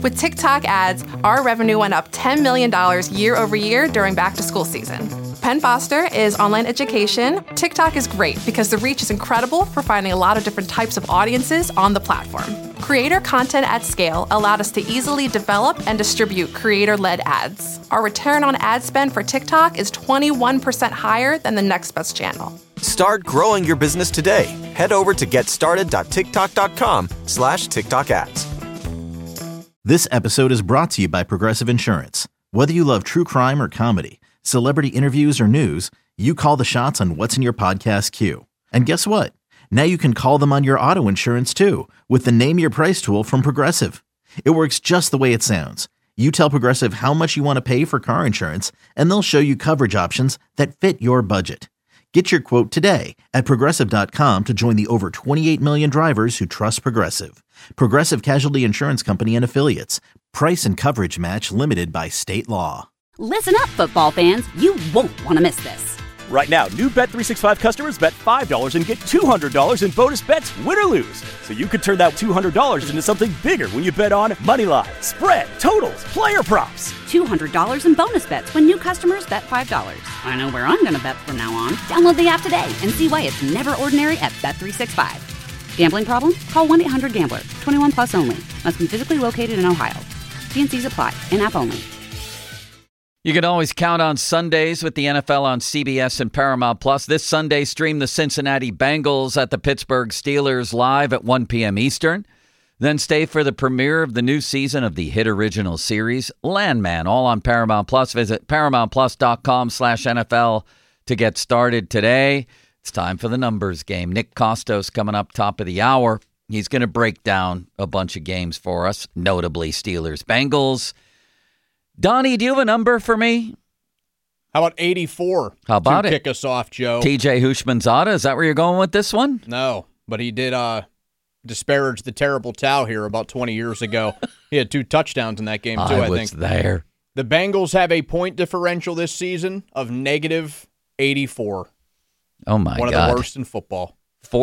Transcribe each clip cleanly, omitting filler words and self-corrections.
With TikTok ads, our revenue went up $10 million year over year during back-to-school season. Penn Foster is online education. TikTok is great because the reach is incredible for finding a lot of different types of audiences on the platform. Creator content at scale allowed us to easily develop and distribute creator-led ads. Our return on ad spend for TikTok is 21% higher than the next best channel. Start growing your business today. Head over to getstarted.tiktok.com/TikTok ads. This episode is brought to you by Progressive Insurance. Whether you love true crime or comedy, celebrity interviews or news, you call the shots on what's in your podcast queue. And guess what? Now you can call them on your auto insurance too with the Name Your Price tool from Progressive. It works just the way it sounds. You tell Progressive how much you want to pay for car insurance, and they'll show you coverage options that fit your budget. Get your quote today at Progressive.com to join the over 28 million drivers who trust Progressive. Progressive Casualty Insurance Company and Affiliates. Price and coverage match limited by state law. Listen up, football fans. You won't want to miss this. Right now, new Bet365 customers bet $5 and get $200 in bonus bets, win or lose. So you could turn that $200 into something bigger when you bet on moneyline, spread, totals, player props. $200 in bonus bets when new customers bet $5. I know where I'm going to bet from now on. Download the app today and see why it's never ordinary at Bet365. Gambling problem? Call 1-800-GAMBLER. 21 plus only. Must be physically located in Ohio. T&Cs apply. In-app only. You can always count on Sundays with the NFL on CBS and Paramount Plus. This Sunday, stream the Cincinnati Bengals at the Pittsburgh Steelers live at 1 p.m. Eastern. Then stay for the premiere of the new season of the hit original series, Landman, all on Paramount Plus. Visit ParamountPlus.com/NFL to get started today. It's time for the numbers game. Nick Kostos coming up top of the hour. He's going to break down a bunch of games for us, notably Steelers, Bengals. Donnie, do you have a number for me? How about 84? How about to it? Kick us off, Joe. TJ Houshmandzadeh, is that where you're going with this one? No, but he did disparage the terrible Tau here about 20 years ago. He had 2 touchdowns in that game, too, I think. I was there. The Bengals have a point differential this season of negative 84. Oh, my God. One of the worst in football.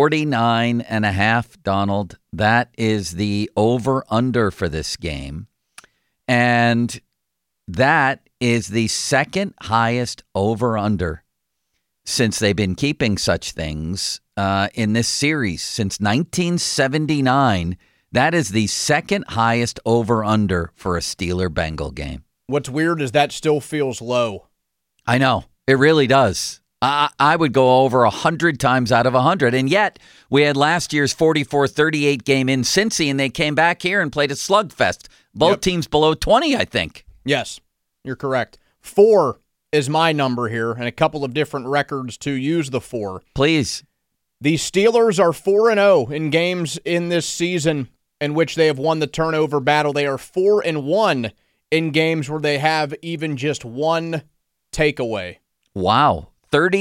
49.5, Donald. That is the over-under for this game. And that is the second highest over-under since they've been keeping such things in this series. Since 1979, that is the second highest over-under for a Steeler-Bengal game. What's weird is that still feels low. I know. It really does. I would go over 100 times out of 100. And yet, we had last year's 44-38 game in Cincy, and they came back here and played a slugfest. Both teams below 20, I think. Yes, you're correct. 4 is my number here, and a couple of different records to use the 4. Please. The Steelers are 4-0 in games in this season in which they have won the turnover battle. They are 4-1 in games where they have even just one takeaway. Wow.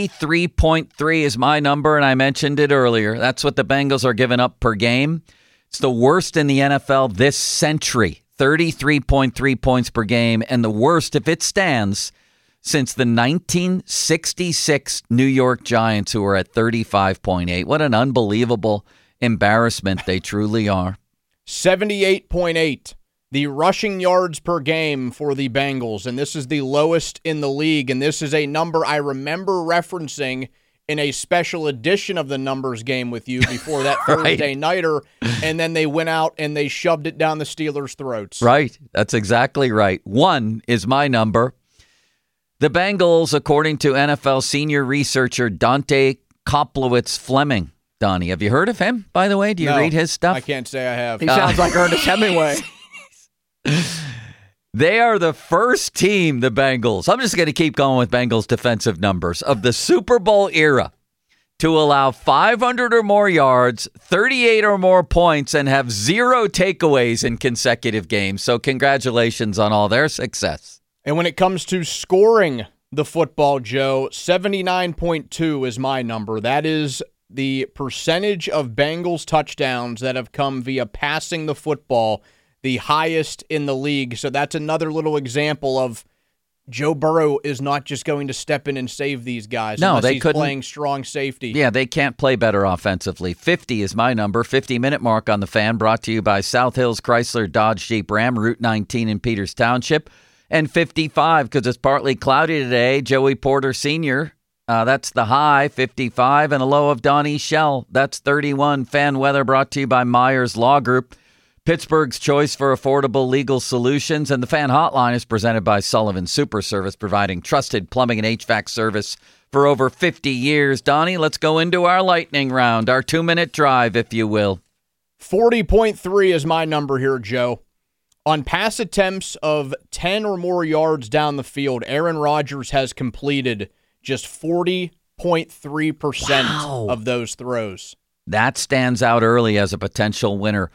33.3 is my number, and I mentioned it earlier. That's what the Bengals are giving up per game. It's the worst in the NFL this century, 33.3 points per game, and the worst, if it stands, since the 1966 New York Giants, who are at 35.8. What an unbelievable embarrassment they truly are. 78.8. The rushing yards per game for the Bengals, and this is the lowest in the league, and this is a number I remember referencing in a special edition of the numbers game with you before that Thursday nighter, and then they went out and they shoved it down the Steelers' throats. Right. That's exactly right. 1 is my number. The Bengals, according to NFL senior researcher Dante Koplowitz-Fleming. Donnie, have you heard of him, by the way? Do you read his stuff? I can't say I have. He sounds like Ernest Hemingway. They are the first team, the Bengals. I'm just going to keep going with Bengals defensive numbers of the Super Bowl era to allow 500 or more yards, 38 or more points, and have 0 takeaways in consecutive games. So congratulations on all their success. And when it comes to scoring the football, Joe, 79.2 is my number. That is the percentage of Bengals touchdowns that have come via passing the football, the highest in the league. So that's another little example of Joe Burrow is not just going to step in and save these guys. No, unless they he's couldn't. Playing strong safety. Yeah, they can't play better offensively. 50 is my number. 50-minute mark on the Fan, brought to you by South Hills Chrysler Dodge Jeep Ram, Route 19 in Peters Township. And 55, because it's partly cloudy today, Joey Porter Sr., that's the high, 55, and a low of Donnie Shell. That's 31. Fan weather brought to you by Myers Law Group, Pittsburgh's choice for affordable legal solutions. And the Fan Hotline is presented by Sullivan Super Service, providing trusted plumbing and HVAC service for over 50 years. Donnie, let's go into our lightning round, our 2-minute drive, if you will. 40.3 is my number here, Joe. On pass attempts of 10 or more yards down the field, Aaron Rodgers has completed just 40.3% of those throws. That stands out early as a potential winner.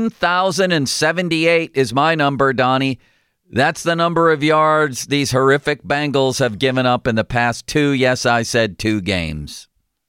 1,078 is my number, Donnie. That's the number of yards these horrific Bengals have given up in the past 2, yes, I said 2 games.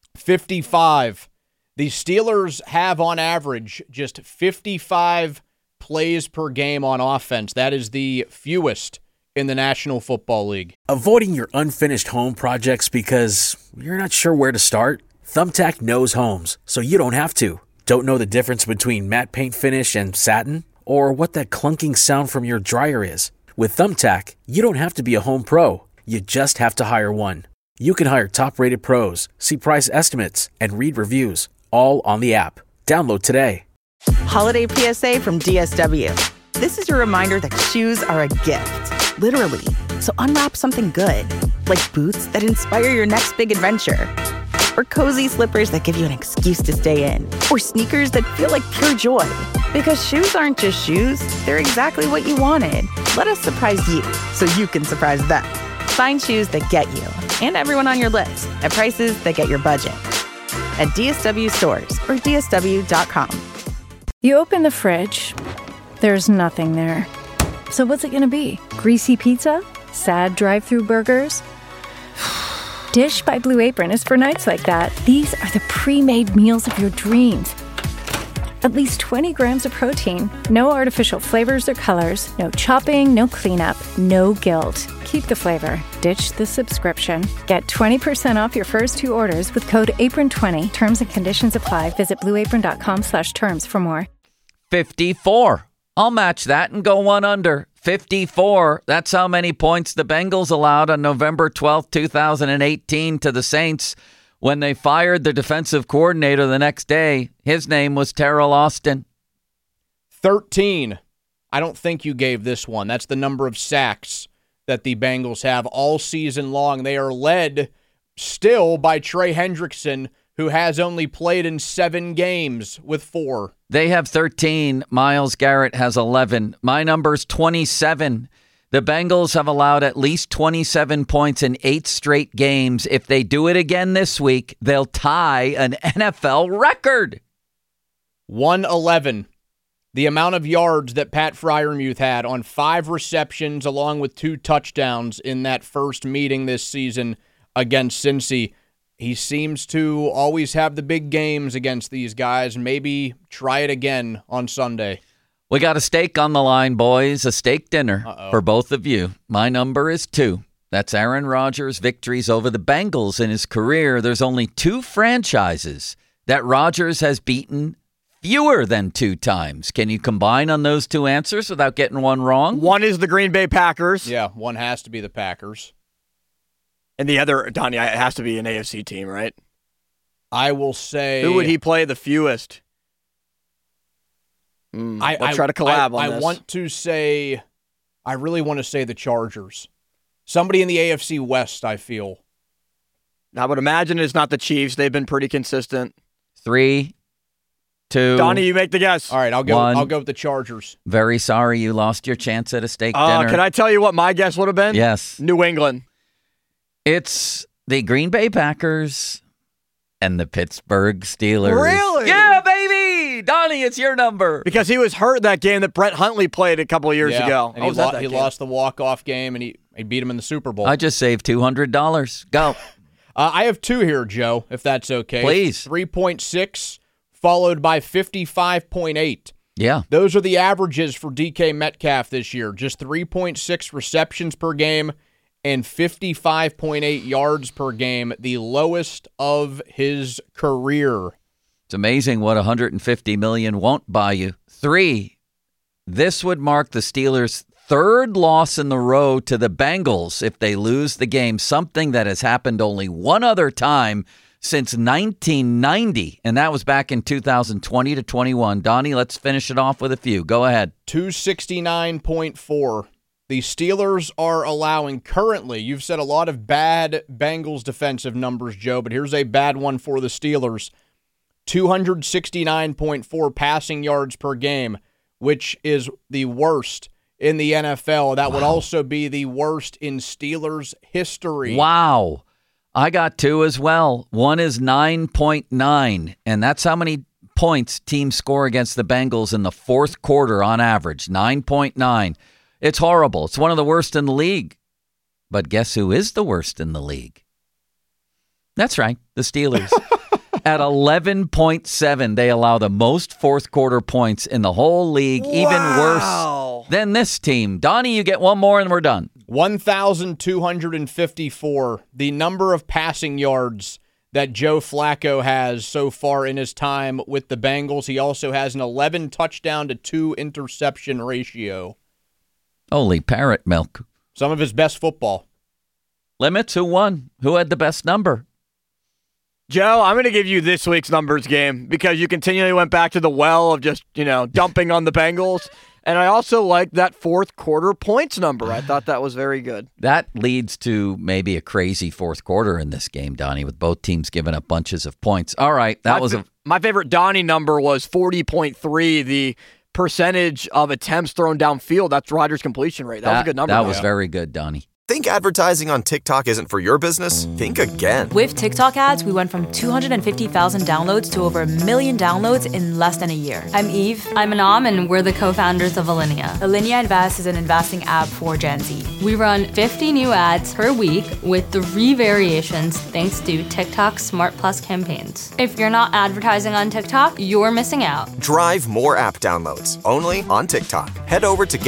55. The Steelers have on average just 55 plays per game on offense. That is the fewest in the National Football League. Avoiding your unfinished home projects because you're not sure where to start? Thumbtack knows homes, so you don't have to. Don't know the difference between matte paint finish and satin? Or what that clunking sound from your dryer is? With Thumbtack, you don't have to be a home pro. You just have to hire one. You can hire top-rated pros, see price estimates, and read reviews, all on the app. Download today. Holiday PSA from DSW. This is your reminder that shoes are a gift, literally. So unwrap something good, like boots that inspire your next big adventure, or cozy slippers that give you an excuse to stay in, or sneakers that feel like pure joy. Because shoes aren't just shoes, they're exactly what you wanted. Let us surprise you so you can surprise them. Find shoes that get you and everyone on your list at prices that get your budget. At DSW stores or DSW.com. You open the fridge, there's nothing there. So what's it gonna be? Greasy pizza? Sad drive-thru burgers? Dish by Blue Apron is for nights like that. These are the pre-made meals of your dreams. At least 20 grams of protein, no artificial flavors or colors, no chopping, no cleanup, no guilt. Keep the flavor. Ditch the subscription. Get 20% off your first 2 orders with code APRON20. Terms and conditions apply. Visit blueapron.com/terms for more. 54. I'll match that and go one under. 54. That's how many points the Bengals allowed on November 12th, 2018 to the Saints when they fired the defensive coordinator the next day. His name was Terrell Austin. 13. I don't think you gave this one. That's the number of sacks that the Bengals have all season long. They are led still by Trey Hendrickson, who has only played in 7 games with 4. They have 13. Myles Garrett has 11. My number's 27. The Bengals have allowed at least 27 points in 8 straight games. If they do it again this week, they'll tie an NFL record. 111. The amount of yards that Pat Freiermuth had on 5 receptions along with 2 touchdowns in that first meeting this season against Cincy. He seems to always have the big games against these guys. Maybe try it again on Sunday. We got a steak on the line, boys. A steak dinner for both of you. My number is 2. That's Aaron Rodgers' victories over the Bengals in his career. There's only 2 franchises that Rodgers has beaten fewer than 2 times. Can you combine on those 2 answers without getting one wrong? One is the Green Bay Packers. Yeah, one has to be the Packers. And the other, Donnie, it has to be an AFC team, right? I will say... Who would he play the fewest? I'll try to collab on this. I want to say... I really want to say the Chargers. Somebody in the AFC West, I feel. I would imagine it's not the Chiefs. They've been pretty consistent. 3, 2... Donnie, you make the guess. All right, I'll go 1. I'll go with the Chargers. Very sorry you lost your chance at a steak dinner. Can I tell you what my guess would have been? Yes. New England. It's the Green Bay Packers and the Pittsburgh Steelers. Really? Yeah, baby! Donnie, it's your number. Because he was hurt that game that Brett Huntley played a couple of years ago. And he lost the walk-off game, and he beat him in the Super Bowl. I just saved $200. Go. I have 2 here, Joe, if that's okay. Please. 3.6, followed by 55.8. Yeah. Those are the averages for DK Metcalf this year. Just 3.6 receptions per game and 55.8 yards per game, the lowest of his career. It's amazing what $150 million won't buy you. 3, this would mark the Steelers' third loss in the row to the Bengals if they lose the game, something that has happened only one other time since 1990, and that was back in 2020 to 21. Donnie, let's finish it off with a few. Go ahead. 269.4. The Steelers are allowing currently, you've said a lot of bad Bengals defensive numbers, Joe, but here's a bad one for the Steelers. 269.4 passing yards per game, which is the worst in the NFL. That would also be the worst in Steelers history. Wow. I got 2 as well. One is 9.9, and that's how many points teams score against the Bengals in the fourth quarter on average, 9.9. It's horrible. It's one of the worst in the league. But guess who is the worst in the league? That's right, the Steelers. At 11.7, they allow the most fourth quarter points in the whole league, even worse than this team. Donnie, you get one more and we're done. 1,254, the number of passing yards that Joe Flacco has so far in his time with the Bengals. He also has an 11 touchdown to 2 interception ratio. Holy parrot milk. Some of his best football. Limits, who won? Who had the best number? Joe, I'm going to give you this week's numbers game because you continually went back to the well of just, dumping on the Bengals. And I also like that fourth quarter points number. I thought that was very good. That leads to maybe a crazy fourth quarter in this game, Donnie, with both teams giving up bunches of points. All right, my favorite Donnie number was 40.3, the percentage of attempts thrown downfield. That's Rodgers' completion rate. That was a good number. That was very good, Donnie. Think advertising on TikTok isn't for your business? Think again. With TikTok ads, we went from 250,000 downloads to over 1 million downloads in less than a year. I'm Eve. I'm Anam, and we're the co-founders of Alinea. Alinea Invest is an investing app for Gen Z. We run 50 new ads per week with 3 variations thanks to TikTok Smart Plus campaigns. If you're not advertising on TikTok, you're missing out. Drive more app downloads only on TikTok. Head over to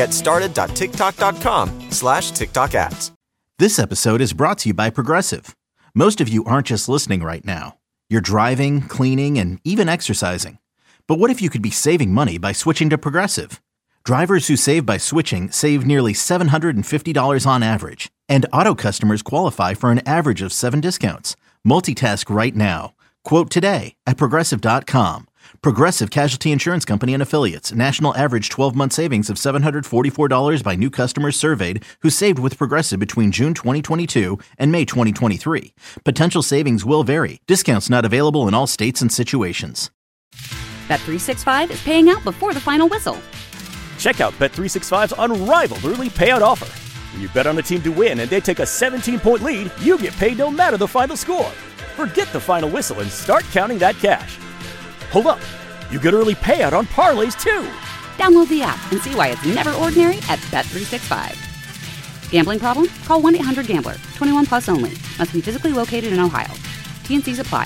getstarted.tiktok.com/TikTok ads. This episode is brought to you by Progressive. Most of you aren't just listening right now. You're driving, cleaning, and even exercising. But what if you could be saving money by switching to Progressive? Drivers who save by switching save nearly $750 on average. And auto customers qualify for an average of 7 discounts. Multitask right now. Quote today at Progressive.com. Progressive Casualty Insurance Company and Affiliates. National average 12-month savings of $744 by new customers surveyed who saved with Progressive between June 2022 and May 2023. Potential savings will vary. Discounts not available in all states and situations. Bet365 is paying out before the final whistle. Check out Bet365's unrivaled early payout offer. When you bet on a team to win and they take a 17-point lead, you get paid no matter the final score. Forget the final whistle and start counting that cash. Hold up. You get early payout on parlays, too. Download the app and see why it's never ordinary at Bet365. Gambling problem? Call 1-800-GAMBLER. 21 plus only. Must be physically located in Ohio. T&Cs apply.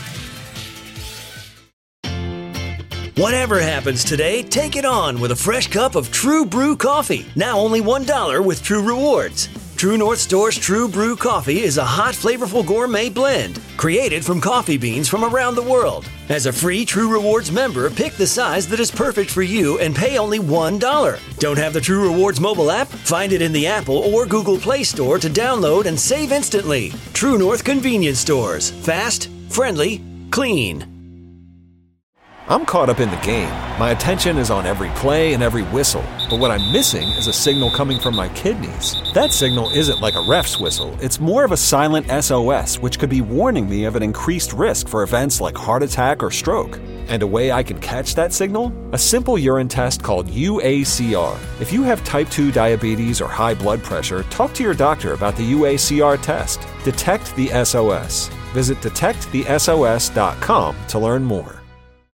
Whatever happens today, take it on with a fresh cup of True Brew coffee. Now only $1 with True Rewards. True North Store's True Brew coffee is a hot, flavorful gourmet blend created from coffee beans from around the world. As a free True Rewards member, pick the size that is perfect for you and pay only $1. Don't have the True Rewards mobile app? Find it in the Apple or Google Play Store to download and save instantly. True North Convenience Stores. Fast, friendly, clean. I'm caught up in the game. My attention is on every play and every whistle. But what I'm missing is a signal coming from my kidneys. That signal isn't like a ref's whistle. It's more of a silent SOS, which could be warning me of an increased risk for events like heart attack or stroke. And a way I can catch that signal? A simple urine test called UACR. If you have type 2 diabetes or high blood pressure, talk to your doctor about the UACR test. Detect the SOS. Visit detectthesos.com to learn more.